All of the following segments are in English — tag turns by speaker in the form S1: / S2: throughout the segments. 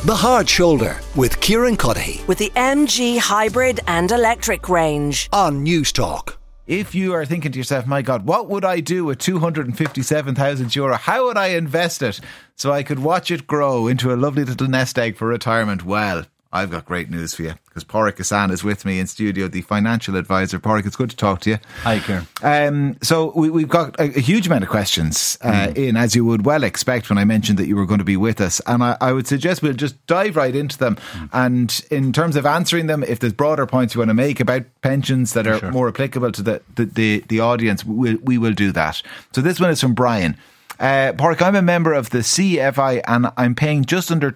S1: The Hard Shoulder with Kieran Cuddihy
S2: with the MG hybrid and electric range
S1: on News Talk.
S3: If you are thinking to yourself, my God, what would I do with €257,000? How would I invest it so I could watch it grow into a lovely little nest egg for retirement? Well, I've got great news for you, because Pádraig Hassan is with me in studio, the financial advisor. Pádraig, it's good to talk to you.
S4: Hi, Kieran.
S3: So we've got a huge amount of questions in, as you would well expect when I mentioned that you were going to be with us. And I would suggest we'll just dive right into them. And in terms of answering them, if there's broader points you want to make about pensions that are more applicable to the audience, we will do that. So this one is from Brian. Pádraig, I'm a member of the CFI and I'm paying just under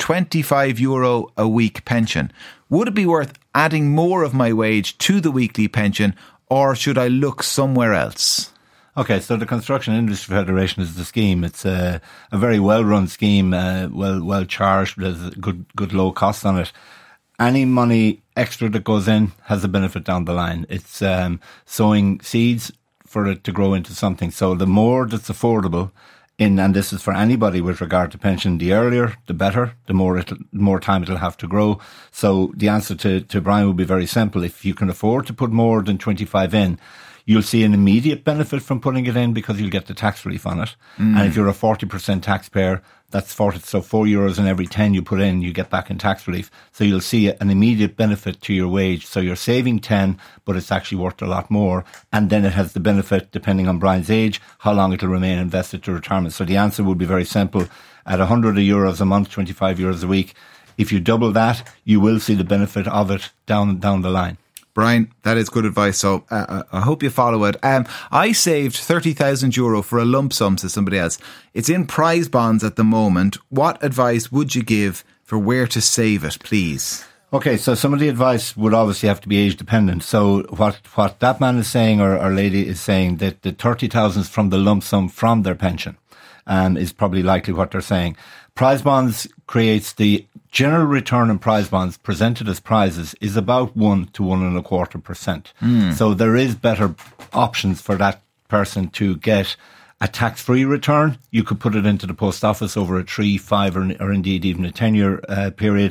S3: €25 a week pension. Would it be worth adding more of my wage to the weekly pension, or should I look somewhere else?
S4: Okay, so the Construction Industry Federation is the scheme. It's a very well-run scheme, well charged. There's a good low cost on it. Any money extra that goes in has a benefit down the line. It's sowing seeds for it to grow into something. So the more that's affordable, and this is for anybody with regard to pension, the earlier, the better, the more time it'll have to grow. So the answer to Brian would be very simple. If you can afford to put more than 25 in, you'll see an immediate benefit from putting it in because you'll get the tax relief on it. And if you're a 40% taxpayer, that's 40. So €4 in every 10 you put in, you get back in tax relief. So you'll see an immediate benefit to your wage. So you're saving 10, but it's actually worth a lot more. And then it has the benefit, depending on Brian's age, how long it'll remain invested to retirement. So the answer would be very simple. At €100 a month, €25 a week, if you double that, you will see the benefit of it down the line.
S3: Brian, that is good advice. So I hope you follow it. I saved €30,000 for a lump sum, says somebody else. It's in prize bonds at the moment. What advice would you give for where to save it, please?
S4: Okay, so some of the advice would obviously have to be age dependent. So what that man is saying or lady is saying that the 30,000 is from the lump sum from their pension, is probably likely what they're saying. Prize bonds creates the general return on prize bonds presented as prizes is about 1 to 1.25%. So there is better options for that person to get a tax-free return. You could put it into the post office over a 3, 5 or indeed even a 10-year period.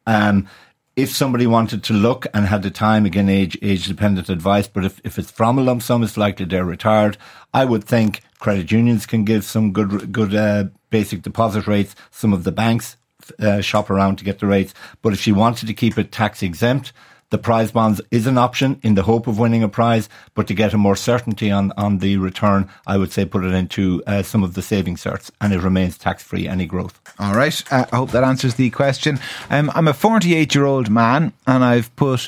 S4: If somebody wanted to look and had the time, again, age-dependent advice, but if it's from a lump sum, it's likely they're retired. I would think credit unions can give some good basic deposit rates. Some of the banks shop around to get the rates. But if you wanted to keep it tax exempt, the prize bonds is an option in the hope of winning a prize. But to get a more certainty on the return, I would say put it into some of the saving certs, and it remains tax-free, any growth.
S3: All right. I hope that answers the question. I'm a 48-year-old man and I've put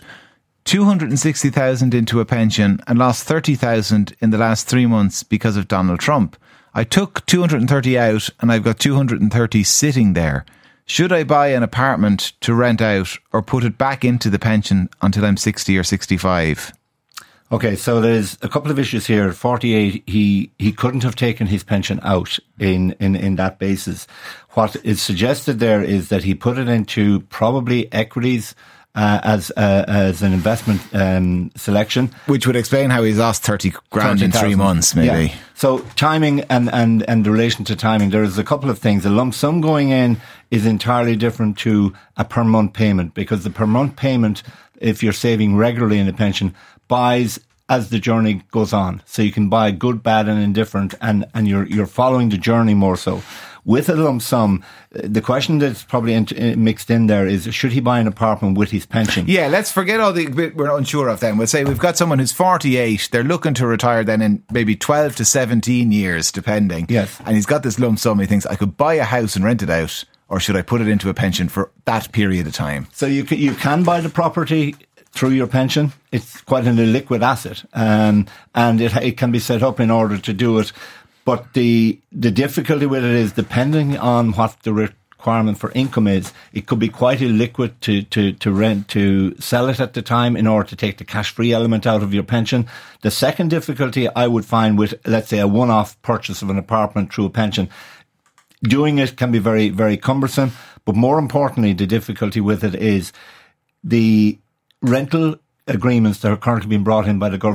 S3: 260,000 into a pension and lost 30,000 in the last 3 months because of Donald Trump. I took 230 out and I've got 230 sitting there. Should I buy an apartment to rent out or put it back into the pension until I'm 60 or 65?
S4: Okay, so there's a couple of issues here. 48, he couldn't have taken his pension out in that basis. What is suggested there is that he put it into probably equities as an investment selection,
S3: which would explain how he's lost 30 grand in 3 months, maybe.
S4: Yeah. So timing and the relation to timing, there's a couple of things. A lump sum going in is entirely different to a per month payment, because the per month payment, if you're saving regularly in a pension, buys as the journey goes on. So you can buy good, bad and indifferent, and you're following the journey more so. With a lump sum, the question that's probably mixed in there is, should he buy an apartment with his pension?
S3: Yeah, let's forget all the bit we're unsure of then. We'll say we've got someone who's 48, they're looking to retire then in maybe 12 to 17 years, depending.
S4: Yes.
S3: And he's got this lump sum, he thinks, I could buy a house and rent it out, or should I put it into a pension for that period of time?
S4: So you can buy the property through your pension. It's quite an illiquid asset, and it can be set up in order to do it. But the difficulty with it is, depending on what the requirement for income is, it could be quite illiquid to rent, to sell it at the time in order to take the cash-free element out of your pension. The second difficulty I would find with, let's say, a one-off purchase of an apartment through a pension, doing it can be very, very cumbersome. But more importantly, the difficulty with it is the rental agreements that are currently being brought in by the government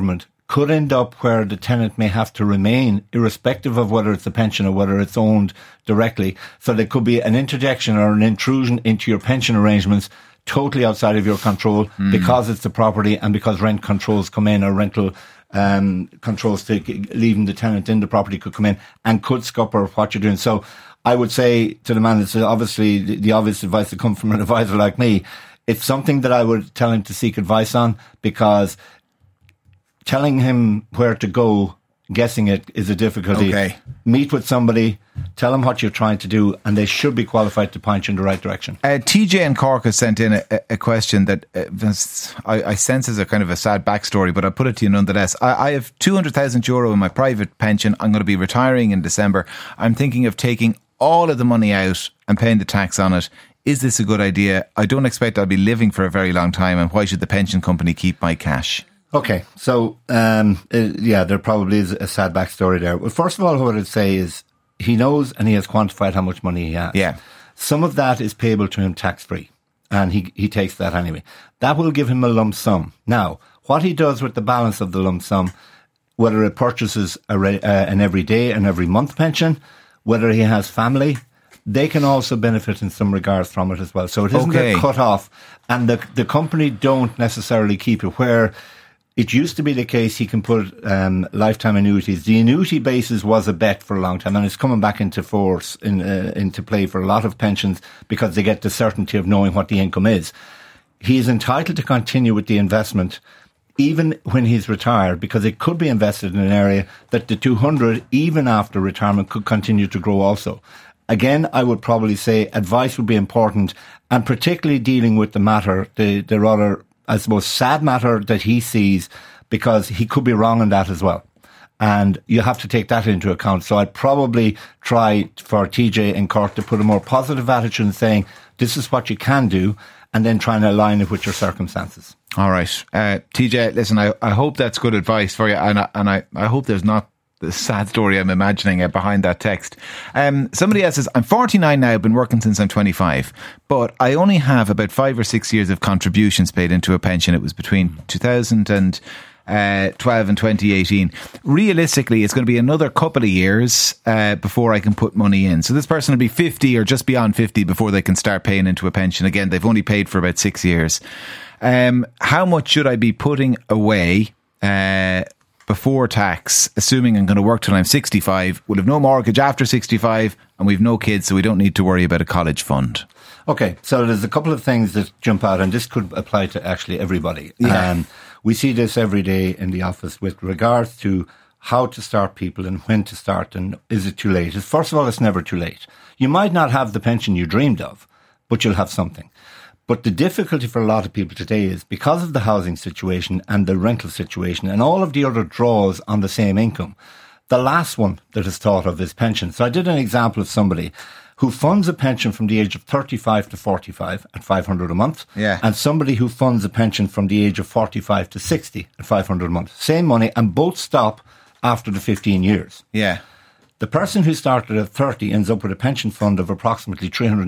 S4: could end up where the tenant may have to remain, irrespective of whether it's a pension or whether it's owned directly. So there could be an interjection or an intrusion into your pension arrangements totally outside of your control because it's the property and because rent controls come in, or rental controls to leaving the tenant in the property could come in and could scupper what you're doing. So I would say to the man, it's obviously the obvious advice that comes from an advisor like me. It's something that I would tell him to seek advice on, because telling him where to go, guessing it, is a difficulty.
S3: Okay. Meet
S4: with somebody, tell them what you're trying to do, and they should be qualified to point you in the right direction.
S3: TJ in Cork has sent in a question that I sense as a kind of a sad backstory, but I'll put it to you nonetheless. I have €200,000 in my private pension. I'm going to be retiring in December. I'm thinking of taking all of the money out and paying the tax on it. Is this a good idea? I don't expect I'll be living for a very long time, and why should the pension company keep my cash?
S4: Okay, so there probably is a sad backstory there. Well, first of all, what I'd say is he knows and he has quantified how much money he has.
S3: Yeah.
S4: Some of that is payable to him tax-free, and he takes that anyway. That will give him a lump sum. Now, what he does with the balance of the lump sum, whether it purchases an everyday and every month pension, whether he has family, they can also benefit in some regards from it as well. So it isn't a cut off, and the company don't necessarily keep it, where it used to be the case he can put lifetime annuities. The annuity basis was a bet for a long time, and it's coming back into force, into play for a lot of pensions, because they get the certainty of knowing what the income is. He is entitled to continue with the investment even when he's retired, because it could be invested in an area that the 200, even after retirement, could continue to grow also. Again, I would probably say advice would be important, and particularly dealing with the matter, the rather, I suppose, sad matter that he sees, because he could be wrong on that as well. And you have to take that into account. So I'd probably try for TJ and Cork to put a more positive attitude in saying, this is what you can do, and then trying to align it with your circumstances.
S3: All right. TJ, listen, I hope that's good advice for you, and I hope there's not the sad story I'm imagining behind that text. Somebody else says, I'm 49 now, been working since I'm 25, but I only have about 5 or 6 years of contributions paid into a pension. It was between 2012 and 2018. Realistically, it's going to be another couple of years before I can put money in. So this person will be 50 or just beyond 50 before they can start paying into a pension. Again, they've only paid for about 6 years. How much should I be putting away before tax, assuming I'm going to work till I'm 65, we'll have no mortgage after 65, and we've no kids, so we don't need to worry about a college fund?
S4: Okay, so there's a couple of things that jump out, and this could apply to actually everybody.
S3: Yeah.
S4: We see this every day in the office with regards to how to start people and when to start, and is it too late? First of all, it's never too late. You might not have the pension you dreamed of, but you'll have something. But the difficulty for a lot of people today is because of the housing situation and the rental situation and all of the other draws on the same income, the last one that is thought of is pension. So I did an example of somebody who funds a pension from the age of 35 to 45 at $500 a month, and somebody who funds a pension from the age of 45 to 60 at $500 a month. Same money, and both stop after the 15 years.
S3: Yeah.
S4: The person who started at 30 ends up with a pension fund of approximately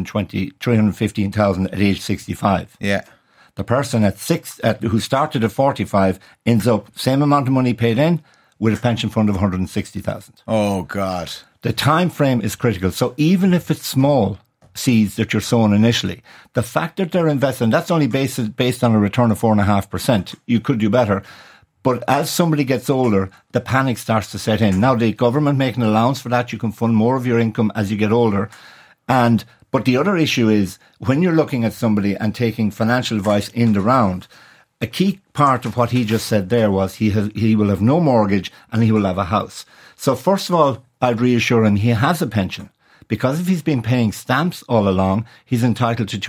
S4: 315,000 at age 65.
S3: Yeah.
S4: The person who started at 45 ends up same amount of money paid in with a pension fund of 160,000.
S3: Oh God.
S4: The time frame is critical. So even if it's small seeds that you're sowing initially, the fact that they're investing, that's only based on a return of 4.5%. You could do better. But as somebody gets older, the panic starts to set in. Now, the government making an allowance for that, you can fund more of your income as you get older. But the other issue is when you're looking at somebody and taking financial advice in the round, a key part of what he just said there was he will have no mortgage and he will have a house. So first of all, I'd reassure him he has a pension. Because if he's been paying stamps all along, he's entitled to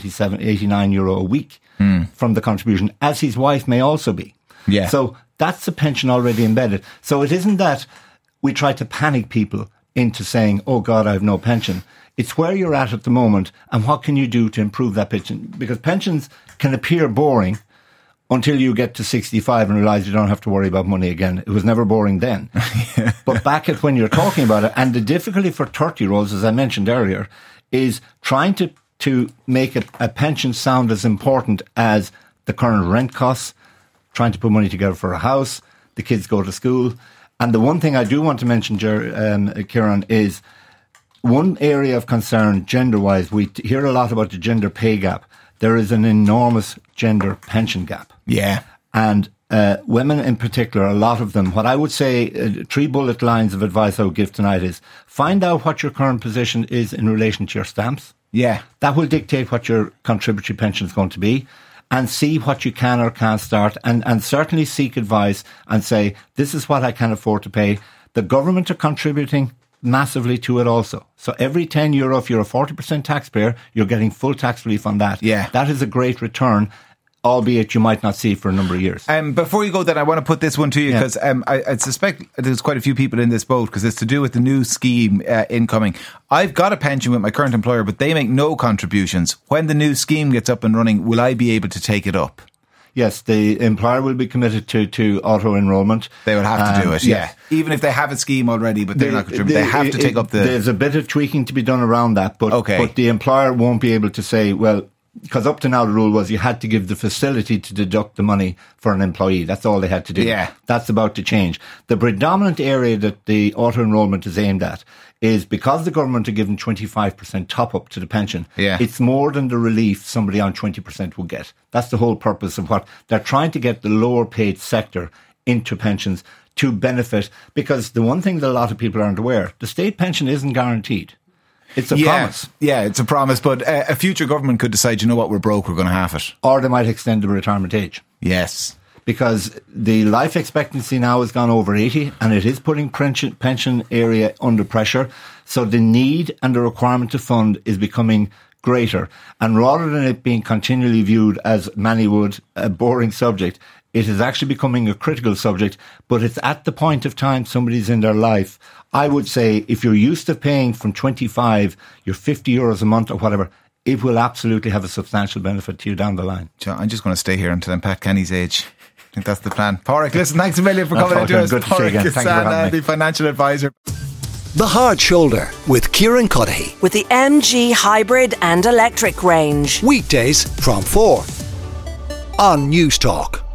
S4: €289 a week from the contribution, as his wife may also be.
S3: Yeah.
S4: So that's the pension already embedded. So it isn't that we try to panic people into saying, oh God, I have no pension. It's where you're at the moment and what can you do to improve that pension? Because pensions can appear boring until you get to 65 and realise you don't have to worry about money again. It was never boring then.
S3: Yeah.
S4: But back at when you're talking about it, and the difficulty for 30-year-olds, as I mentioned earlier, is trying to make a pension sound as important as the current rent costs, trying to put money together for a house, the kids go to school. And the one thing I do want to mention, Kieran, is one area of concern gender-wise. We hear a lot about the gender pay gap. There is an enormous gender pension gap.
S3: Yeah.
S4: And women in particular, a lot of them, what I would say, 3 bullet lines of advice I would give tonight is find out what your current position is in relation to your stamps.
S3: Yeah.
S4: That will dictate what your contributory pension is going to be, and see what you can or can't start, and certainly seek advice and say, this is what I can afford to pay. The government are contributing massively to it also. So every €10, if you're a 40% taxpayer, you're getting full tax relief on that.
S3: Yeah.
S4: That is a great return, albeit you might not see it for a number of years.
S3: Before you go then, I want to put this one to you, because I suspect there's quite a few people in this boat, because it's to do with the new scheme incoming. I've got a pension with my current employer, but they make no contributions. When the new scheme gets up and running, will I be able to take it up?
S4: Yes, the employer will be committed to auto-enrolment.
S3: They will have to do it, yeah. Even if they have a scheme already, but they're not contributing. They have to take up the...
S4: There's a bit of tweaking to be done around that, but the employer won't be able to say, well, because up to now the rule was you had to give the facility to deduct the money for an employee. That's all they had to do.
S3: Yeah.
S4: That's about to change. The predominant area that the auto-enrolment is aimed at is because the government are giving 25% top up to the pension.
S3: Yeah.
S4: It's more than the relief somebody on 20% will get. That's the whole purpose of what they're trying to get the lower paid sector into pensions to benefit, because the one thing that a lot of people aren't aware, the state pension isn't guaranteed. It's a promise.
S3: Yeah, it's a promise, but a future government could decide, you know what, we're broke, we're going to halve it.
S4: Or they might extend the retirement age.
S3: Yes.
S4: Because the life expectancy now has gone over 80, and it is putting pension area under pressure. So the need and the requirement to fund is becoming greater. And rather than it being continually viewed as many would a boring subject, it is actually becoming a critical subject. But it's at the point of time somebody's in their life. I would say if you're used to paying from 25, your €50 a month or whatever, it will absolutely have a substantial benefit to you down the line.
S3: I'm just going to stay here until I'm Pat Kenny's age. I think that's the plan. Pádraig, listen, thanks a million for coming into us.
S4: Good to see you again. Thank you for having me.
S3: The financial advisor.
S1: The Hard Shoulder with Kieran Cuddihy.
S2: With the MG hybrid and electric range.
S1: Weekdays from 4 on News Talk.